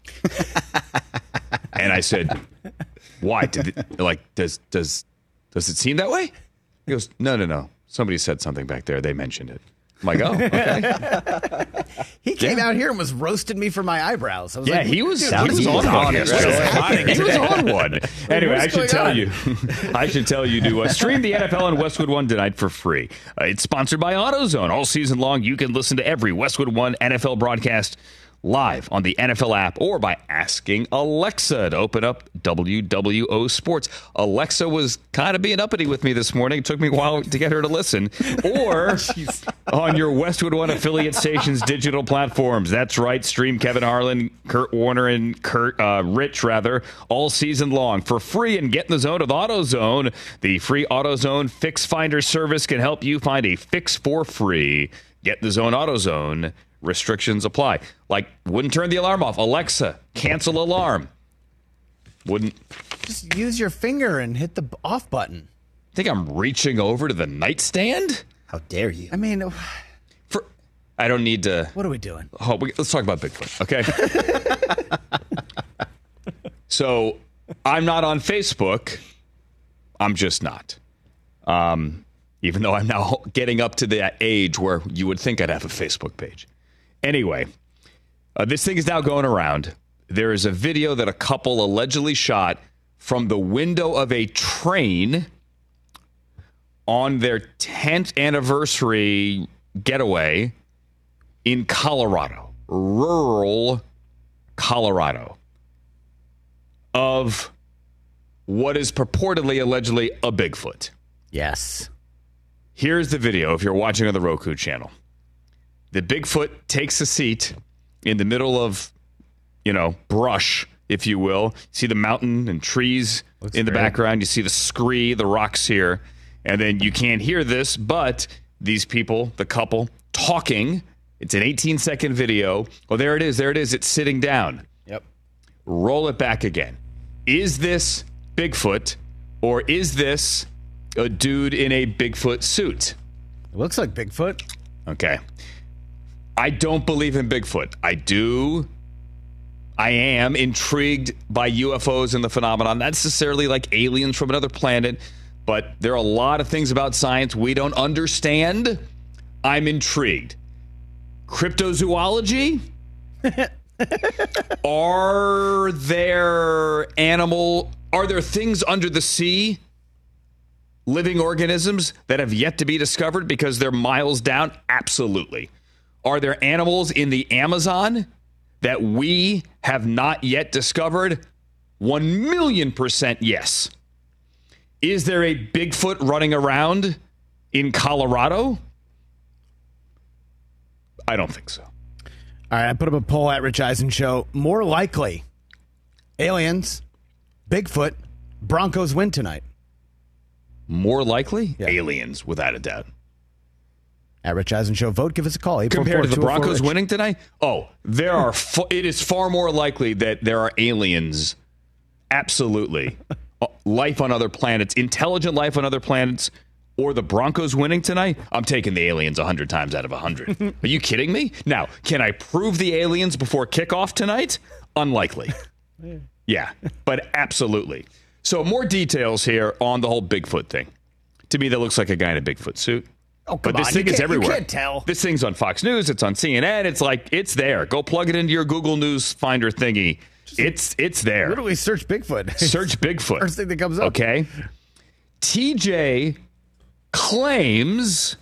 And I said, why? Did it, like, does does does it seem that way? He goes, no, no, no. Somebody said something back there. They mentioned it. I'm like, oh, okay. He came yeah. out here and was roasting me for my eyebrows. I was yeah, like, he was, he dude, was, he was on, on it. it. He was on one. Anyway, I should tell on? you, I should tell you to uh, stream the N F L on Westwood One tonight for free. Uh, it's sponsored by AutoZone. All season long, you can listen to every Westwood One N F L broadcast live on the N F L app or by asking Alexa to open up W W O Sports. Alexa was kind of being uppity with me this morning. It took me a while to get her to listen. Or on your Westwood One affiliate station's digital platforms. That's right. Stream Kevin Harlan, Kurt Warner, and Kurt uh, Rich, rather, all season long for free. And get in the zone with AutoZone. The free AutoZone Fix Finder service can help you find a fix for free. Get in the zone, AutoZone. Restrictions apply. Like, wouldn't turn the alarm off. Alexa, cancel alarm. Wouldn't. Just use your finger and hit the off button. Think I'm reaching over to the nightstand? How dare you? I mean, For, I don't need to. What are we doing? Oh, we, let's talk about Bigfoot, okay? So, I'm not on Facebook. I'm just not. Um, even though I'm now getting up to that age where you would think I'd have a Facebook page. Anyway, uh, this thing is now going around. There is a video that a couple allegedly shot from the window of a train on their tenth anniversary getaway in Colorado, rural Colorado, of what is purportedly, allegedly, a Bigfoot. Yes. Here's the video if you're watching on the Roku channel. The Bigfoot takes a seat in the middle of, you know, brush, if you will. See the mountain and trees Looks in the great. background. You see the scree, the rocks here. And then you can't hear this, but these people, the couple, talking. It's an eighteen-second video. Oh, there it is. There it is. It's sitting down. Yep. Roll it back again. Is this Bigfoot, or is this a dude in a Bigfoot suit? It looks like Bigfoot. Okay. I don't believe in Bigfoot. I do. I am intrigued by U F Os and the phenomenon. Not necessarily like aliens from another planet, but there are a lot of things about science we don't understand. I'm intrigued. Cryptozoology? Are there animal, are there things under the sea, living organisms that have yet to be discovered because they're miles down? Absolutely. Are there animals in the Amazon that we have not yet discovered? One million percent yes. Is there a Bigfoot running around in Colorado? I don't think so. All right, I put up a poll at Rich Eisen Show. More likely, aliens, Bigfoot, Broncos win tonight. More likely? Yeah. Aliens, without a doubt. At Rich Eisen Show, vote. Give us a call. Compared to the Broncos winning tonight? Oh, there are. Fa- it is far more likely that there are aliens. Absolutely. Life on other planets, intelligent life on other planets, or the Broncos winning tonight. I'm taking the aliens one hundred times out of one hundred. Are you kidding me? Now, can I prove the aliens before kickoff tonight? Unlikely. Yeah, but absolutely. So more details here on the whole Bigfoot thing. To me, that looks like a guy in a Bigfoot suit. Oh, come but this on. thing You is can't- everywhere. you can't tell. This thing's on Fox News. It's on C N N. It's like, it's there. Go plug it into your Google News Finder thingy. It's it's there. Literally search Bigfoot. Search Bigfoot. First thing that comes up. Okay. T J claims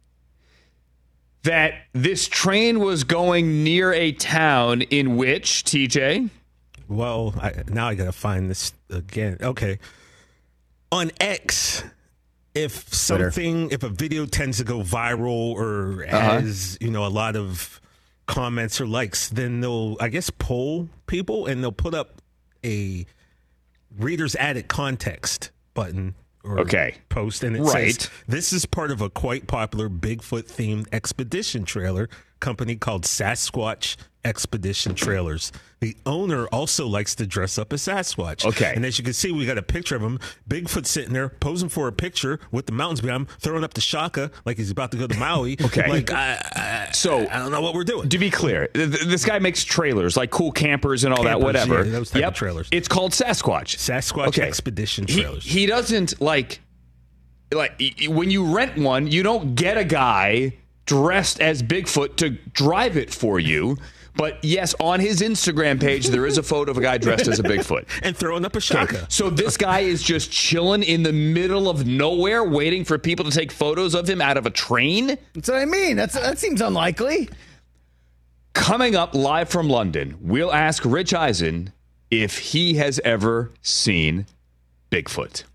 that this train was going near a town in which, T J? Well, I, now I got to find this again. Okay. On X, if Twitter. something, if a video tends to go viral or Uh-huh. has, you know, a lot of comments or likes, then they'll, I guess, poll people and they'll put up a readers added context button or Okay. post. And it Right. says, this is part of a quite popular Bigfoot themed expedition trailer company called Sasquatch Expedition Trailers. The owner also likes to dress up as Sasquatch. Okay. And as you can see, we got a picture of him. Bigfoot sitting there posing for a picture with the mountains behind him, throwing up the shaka like he's about to go to Maui. Okay. Like, I, I, So, I don't know what we're doing. to be clear, th- th- this guy makes trailers, like cool campers and all that, Campers, whatever. yeah, those type of Yep. trailers. It's called Sasquatch. Sasquatch Okay. Expedition He, Trailers. he doesn't, like, like y- y- when you rent one, you don't get a guy dressed as Bigfoot to drive it for you. But yes, on his Instagram page, there is a photo of a guy dressed as a Bigfoot. and throwing up a shaka. Okay, so this guy is just chilling in the middle of nowhere, waiting for people to take photos of him out of a train? That's what I mean. That's That seems unlikely. Coming up live from London, we'll ask Rich Eisen if he has ever seen Bigfoot.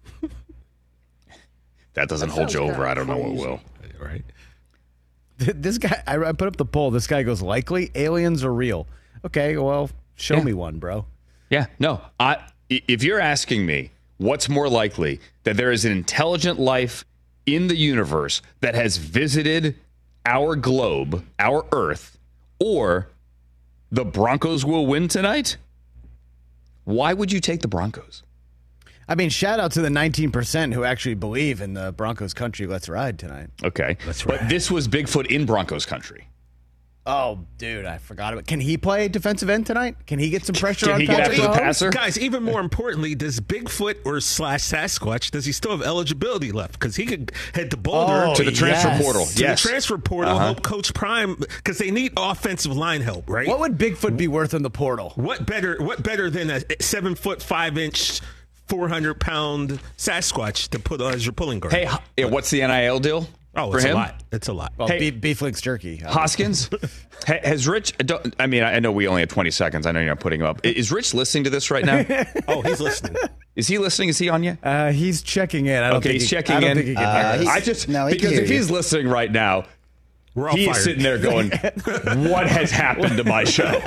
That doesn't that hold you over. I don't crazy. know what will. Right. This guy, I put up the poll. This guy goes, likely aliens are real. Okay, well, show yeah. me one, bro. Yeah, no. I. If you're asking me what's more likely, that there is an intelligent life in the universe that has visited our globe, our Earth, or the Broncos will win tonight, why would you take the Broncos? I mean, shout out to the nineteen percent who actually believe in the Broncos country. Let's ride tonight. Okay. Let's ride. But this was Bigfoot in Broncos country. Oh, dude, I forgot about it. Can he play defensive end tonight? Can he get some pressure Can on he get Patrick after the Mahomes? passer? Guys, even more importantly, does Bigfoot or slash Sasquatch, does he still have eligibility left? Because he could head to Boulder. Oh, to the transfer yes. portal. To yes. the transfer portal, uh-huh. help Coach Prime, because they need offensive line help, right? What would Bigfoot be worth in the portal? What better What better than a seven foot, five inch, four hundred pound Sasquatch to put as your pulling guard? Hey, yeah, what's the N I L deal? Oh, for it's him? a lot. It's a lot. Well, hey, beef, beef links jerky. Hoskins, has Rich, I mean, I know we only have twenty seconds. I know you're not putting him up. Is Rich listening to this right now? Oh, he's listening. Is he listening? Is he on yet? Uh, he's checking in. I don't okay, think he's he, checking I don't in. Think he can Uh, hear us. I just, no, he because can if hear he's you. listening right now, We're all he fired. is sitting there going, what has happened to my show?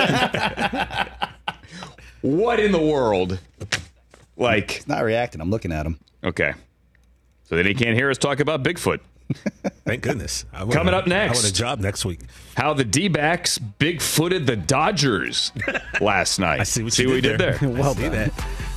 What in the world? Like, He's not reacting. I'm looking at him. okay. So then he can't hear us talk about Bigfoot. Thank goodness. I Coming up next. I want a job next week. How the D-backs big-footed the Dodgers last night. I see what see you what we did did there. there. Well I see done. that.